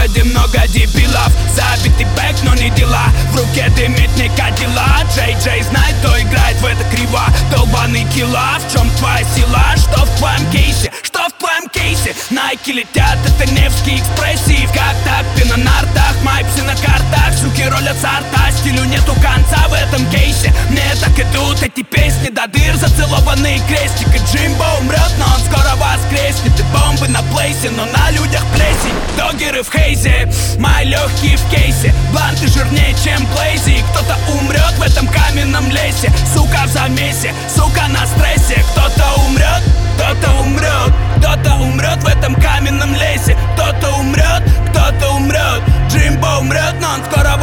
городе много дебилов. Забитый бэк, но не дела. В руке дымит не кадила. Джей знает, кто играет в это криво. Долбаный килла, в чем твоя сила? Что в твоем кейсе? Что в твоем кейсе? Найки летят, это Невский экспрессив. Как так, ты на нартах, мои псы на картах. Суки ролят с арта, стилю нету конца в этом кейсе. Мне так идут эти песни до дыр. Зацелованный крестик, и Джимбо умрет, но он скоро воскреснет. И бомбы на плейсе, но на людях плесень. Догеры в хейзе, мои легкие в кейсе. Бланты жирнее, чем Блейзи. Кто-то умрет в этом каменном лесе. Сука в замесе, сука на стрессе. Кто-то умрет, кто-то умрет. Кто-то умрет в этом каменном лесе. Кто-то умрет, кто-то умрет. Джимбо умрет, но он скоро